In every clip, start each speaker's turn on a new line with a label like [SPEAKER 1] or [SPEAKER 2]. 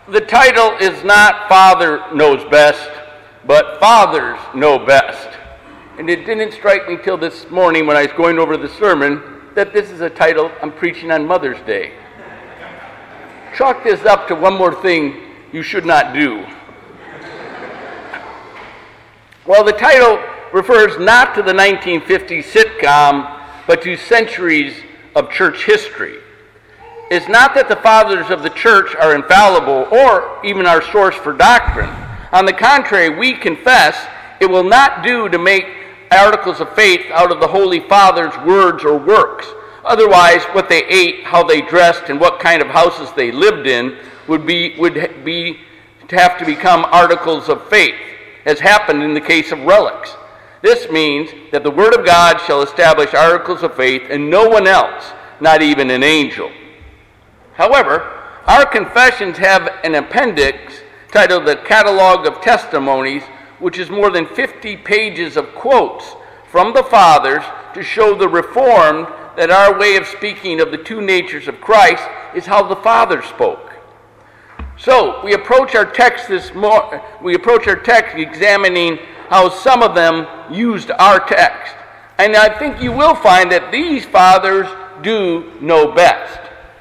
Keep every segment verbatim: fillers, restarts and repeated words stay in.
[SPEAKER 1] The title is not Father Knows Best, but Fathers Know Best. And it didn't strike me till this morning when I was going over the sermon that this is a title I'm preaching on Mother's Day. Chalk this up to one more thing you should not do. Well, the title refers not to the nineteen fifties sitcom, but to centuries of church history. It's not that the fathers of the church are infallible or even our source for doctrine. On the contrary, we confess it will not do to make articles of faith out of the Holy Fathers' words or works. Otherwise, what they ate, how they dressed, and what kind of houses they lived in would be would be to have to become articles of faith, as happened in the case of relics. This means that the Word of God shall establish articles of faith, and no one else, not even an angel. However, our confessions have an appendix titled the Catalogue of Testimonies, which is more than fifty pages of quotes from the Fathers to show the Reformed that our way of speaking of the two natures of Christ is how the Fathers spoke. So we approach our text this mo- we approach our text examining how some of them used our text, and I think you will find that these Fathers do know best.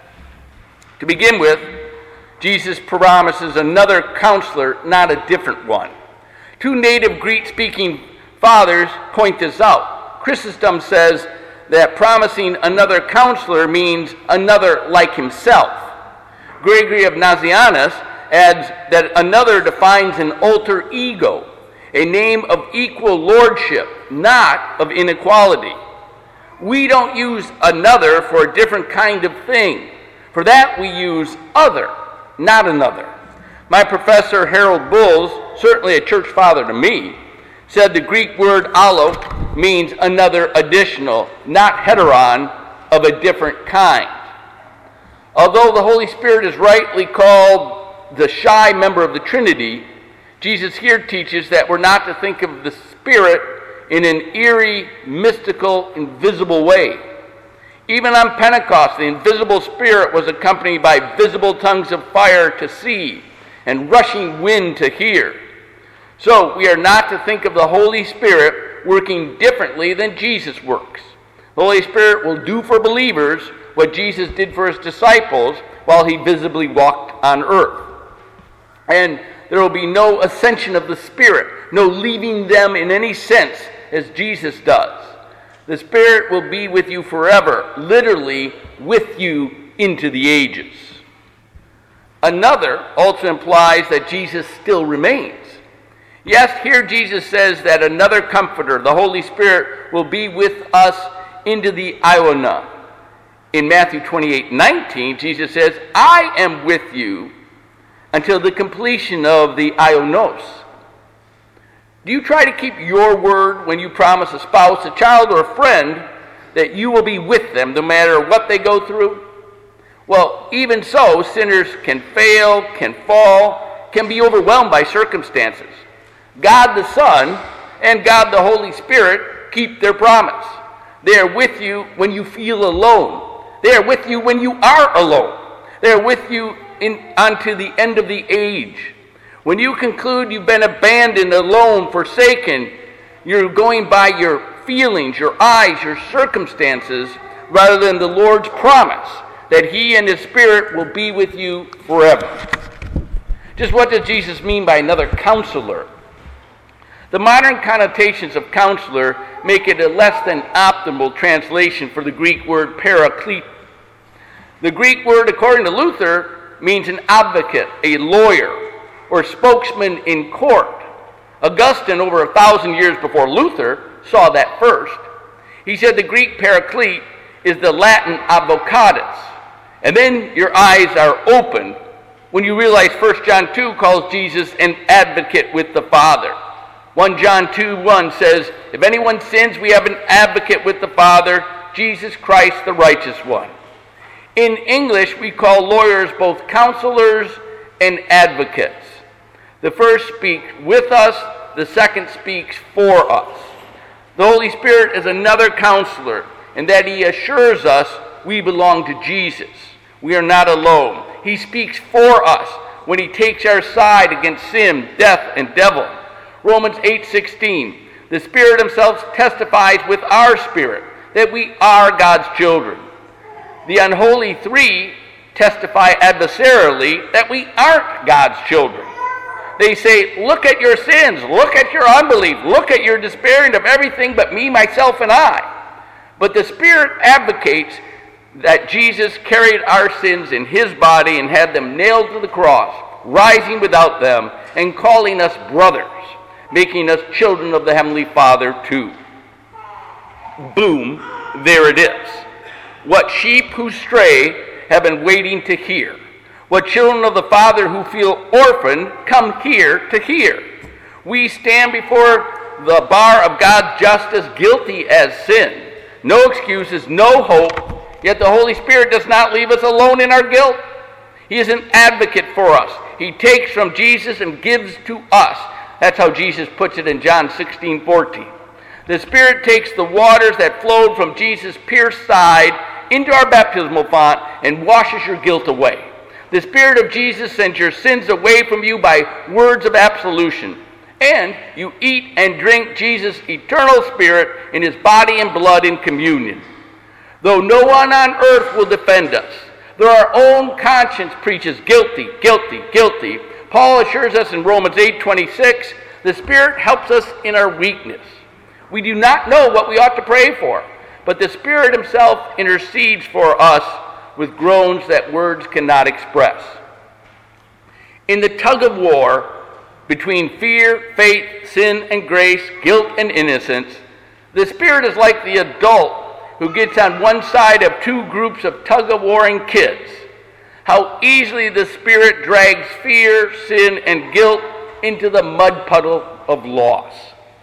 [SPEAKER 1] To begin with, Jesus promises another counselor, not a different one. Two native Greek-speaking fathers point this out. Chrysostom says that promising another counselor means another like himself. Gregory of Nazianzus adds that another defines an alter ego, a name of equal lordship, not of inequality. We don't use another for a different kind of thing. For that we use other, not another. My professor, Harold Bulls, certainly a church father to me, said the Greek word allo means another additional, not heteron, of a different kind. Although the Holy Spirit is rightly called the shy member of the Trinity, Jesus here teaches that we're not to think of the Spirit in an eerie, mystical, invisible way. Even on Pentecost, the invisible Spirit was accompanied by visible tongues of fire to see and rushing wind to hear. So we are not to think of the Holy Spirit working differently than Jesus works. The Holy Spirit will do for believers what Jesus did for his disciples while he visibly walked on earth. And there will be no ascension of the Spirit, no leaving them in any sense as Jesus does. The Spirit will be with you forever, literally with you into the ages. Another also implies that Jesus still remains. Yes, here Jesus says that another comforter, the Holy Spirit, will be with us into the Iona. In Matthew twenty-eight nineteen, Jesus says, I am with you until the completion of the Ionos. Do you try to keep your word when you promise a spouse, a child, or a friend that you will be with them no matter what they go through? Well, even so, sinners can fail, can fall, can be overwhelmed by circumstances. God the Son and God the Holy Spirit keep their promise. They are with you when you feel alone. They are with you when you are alone. They are with you in, unto the end of the age. When you conclude you've been abandoned, alone, forsaken, you're going by your feelings, your eyes, your circumstances, rather than the Lord's promise that he and his Spirit will be with you forever. Just what does Jesus mean by another counselor? The modern connotations of counselor make it a less than optimal translation for the Greek word paraclete. The Greek word, according to Luther, means an advocate, a lawyer, or spokesman in court. Augustine, over a thousand years before Luther, saw that first. He said the Greek paraclete is the Latin advocatus. And then your eyes are opened when you realize First John two calls Jesus an advocate with the Father. First John two one says, if anyone sins, we have an advocate with the Father, Jesus Christ the righteous one. In English, we call lawyers both counselors and advocates. The first speaks with us, the second speaks for us. The Holy Spirit is another counselor in that he assures us we belong to Jesus. We are not alone. He speaks for us when he takes our side against sin, death, and devil. Romans eight sixteen, the Spirit himself testifies with our spirit that we are God's children. The unholy three testify adversarially that we aren't God's children. They say, look at your sins, look at your unbelief, look at your despairing of everything but me, myself, and I. But the Spirit advocates that Jesus carried our sins in his body and had them nailed to the cross, rising without them, and calling us brothers, making us children of the Heavenly Father too. Boom, there it is. What sheep who stray have been waiting to hear. What children of the Father who feel orphaned come here to hear. We stand before the bar of God's justice guilty as sin. No excuses, no hope, yet the Holy Spirit does not leave us alone in our guilt. He is an advocate for us. He takes from Jesus and gives to us. That's how Jesus puts it in John sixteen fourteen. The Spirit takes the waters that flowed from Jesus' pierced side into our baptismal font and washes your guilt away. The Spirit of Jesus sends your sins away from you by words of absolution. And you eat and drink Jesus' eternal Spirit in his body and blood in communion. Though no one on earth will defend us, though our own conscience preaches guilty, guilty, guilty, Paul assures us in Romans eight twenty-six, the Spirit helps us in our weakness. We do not know what we ought to pray for, but the Spirit himself intercedes for us with groans that words cannot express. In the tug of war between fear, faith, sin, and grace, guilt, and innocence, the Spirit is like the adult who gets on one side of two groups of tug-of-warring kids. How easily the Spirit drags fear, sin, and guilt into the mud puddle of loss.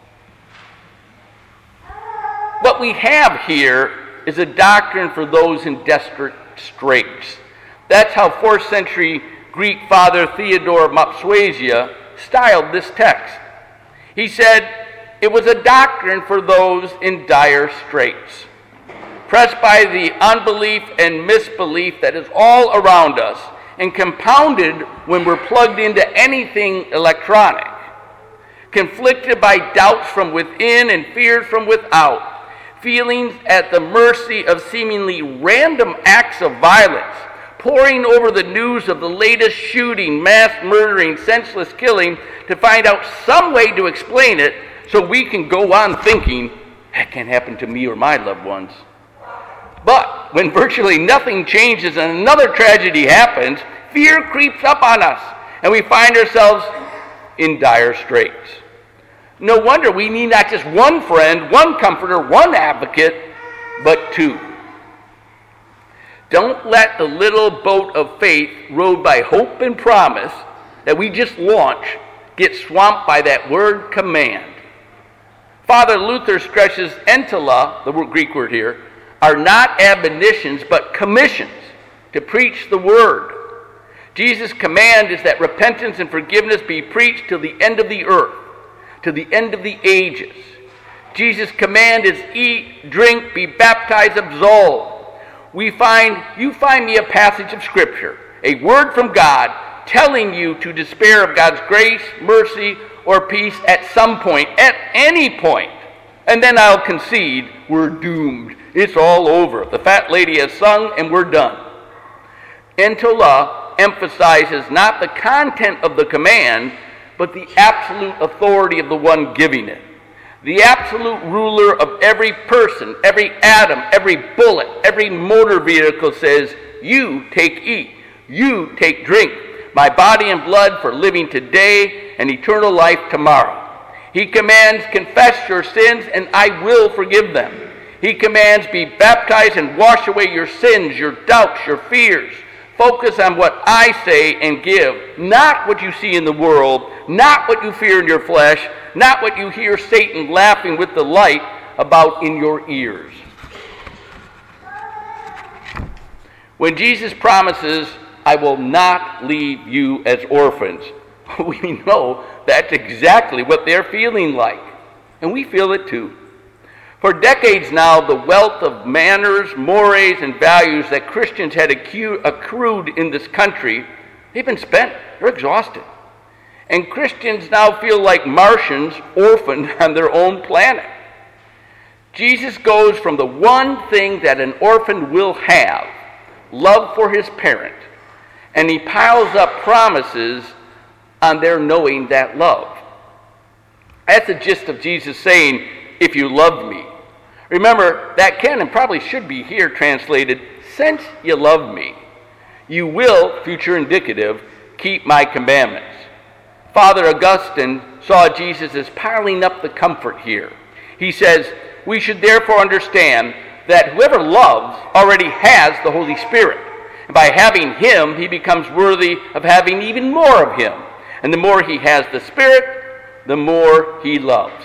[SPEAKER 1] What we have here is a doctrine for those in desperate straits. That's how fourth century Greek father Theodore of Mopsuestia styled this text. He said, it was a doctrine for those in dire straits, pressed by the unbelief and misbelief that is all around us and compounded when we're plugged into anything electronic, conflicted by doubts from within and fears from without, feelings at the mercy of seemingly random acts of violence, poring over the news of the latest shooting, mass murdering, senseless killing to find out some way to explain it so we can go on thinking, that can't happen to me or my loved ones. But when virtually nothing changes and another tragedy happens, fear creeps up on us and we find ourselves in dire straits. No wonder we need not just one friend, one comforter, one advocate, but two. Don't let the little boat of faith rowed by hope and promise that we just launched get swamped by that word command. Father Luther stresses entela, the Greek word here, are not admonitions but commissions to preach the word. Jesus' command is that repentance and forgiveness be preached till the end of the earth, to the end of the ages. Jesus' command is eat, drink, be baptized, absolved. We find, you find me a passage of Scripture, a word from God telling you to despair of God's grace, mercy, or peace at some point, at any point. And then I'll concede we're doomed. It's all over. The fat lady has sung and we're done. Entela emphasizes not the content of the command, but the absolute authority of the one giving it. The absolute ruler of every person, every atom, every bullet, every motor vehicle says, you take eat, you take drink, my body and blood for living today and eternal life tomorrow. He commands, confess your sins and I will forgive them. He commands, be baptized and wash away your sins, your doubts, your fears. Focus on what I say and give, not what you see in the world, not what you fear in your flesh, not what you hear Satan laughing with delight about in your ears. When Jesus promises, I will not leave you as orphans, we know that's exactly what they're feeling like. And we feel it too. For decades now, the wealth of manners, mores, and values that Christians had accrued in this country They've been spent. They're exhausted. And Christians now feel like Martians orphaned on their own planet. Jesus goes from the one thing that an orphan will have, love for his parent, and he piles up promises on their knowing that love. That's the gist of Jesus saying, if you love me. Remember, that can and probably should be here translated, since you love me, you will, future indicative, keep my commandments. Father Augustine saw Jesus as piling up the comfort here. He says, we should therefore understand that whoever loves already has the Holy Spirit. And by having him, he becomes worthy of having even more of him. And the more he has the Spirit, the more he loves.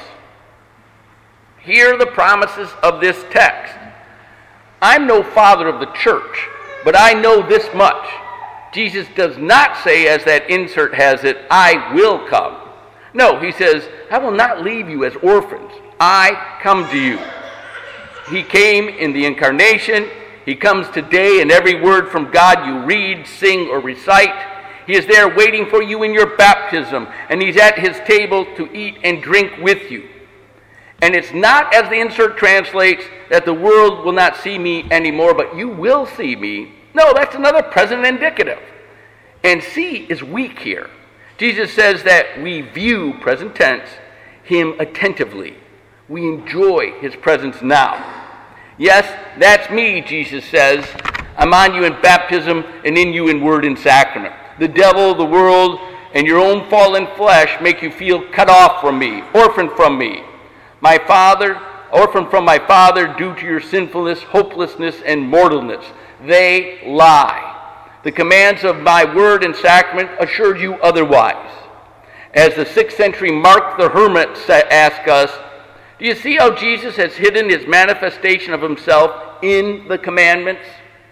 [SPEAKER 1] Hear the promises of this text. I'm no father of the church, but I know this much. Jesus does not say, as that insert has it, I will come. No, he says, I will not leave you as orphans. I come to you. He came in the incarnation. He comes today in every word from God you read, sing, or recite. He is there waiting for you in your baptism, and he's at his table to eat and drink with you. And it's not, as the insert translates, that the world will not see me anymore, but you will see me. No, that's another present indicative. And see is weak here. Jesus says that we view, present tense, him attentively. We enjoy his presence now. Yes, that's me, Jesus says. I'm on you in baptism and in you in word and sacrament. The devil, the world, and your own fallen flesh make you feel cut off from me, orphaned from me. My Father, orphaned from my Father due to your sinfulness, hopelessness, and mortalness. They lie. The commands of my word and sacrament assure you otherwise. As the sixth century Mark the Hermit asks us, do you see how Jesus has hidden his manifestation of himself in the commandments?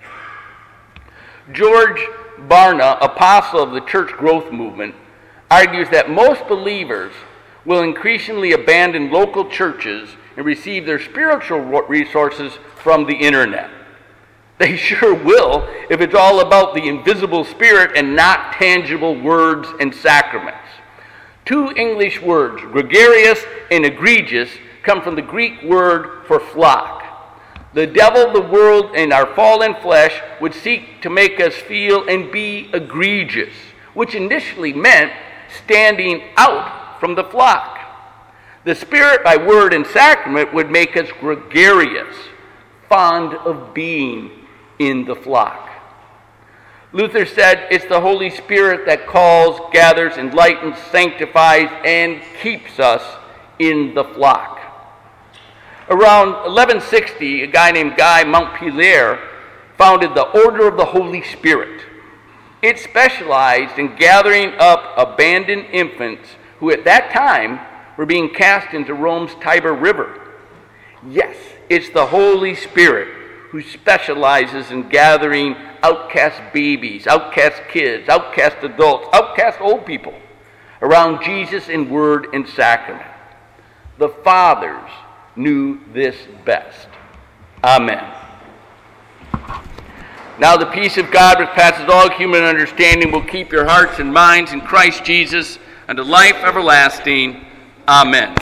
[SPEAKER 1] George Barna, apostle of the church growth movement, argues that most believers will increasingly abandon local churches and receive their spiritual resources from the internet. They sure will if it's all about the invisible spirit and not tangible words and sacraments. Two English words, gregarious and egregious, come from the Greek word for flock. The devil, the world, and our fallen flesh would seek to make us feel and be egregious, which initially meant standing out from the flock. The Spirit, by word and sacrament, would make us gregarious, fond of being in the flock. Luther said it's the Holy Spirit that calls, gathers, enlightens, sanctifies, and keeps us in the flock. Around eleven sixty, a guy named Guy Montpellier founded the Order of the Holy Spirit. It specialized in gathering up abandoned infants who at that time were being cast into Rome's Tiber River. Yes, it's the Holy Spirit who specializes in gathering outcast babies, outcast kids, outcast adults, outcast old people around Jesus in word and sacrament. The fathers knew this best. Amen. Now the peace of God, which passes all human understanding, will keep your hearts and minds in Christ Jesus unto life everlasting. Amen.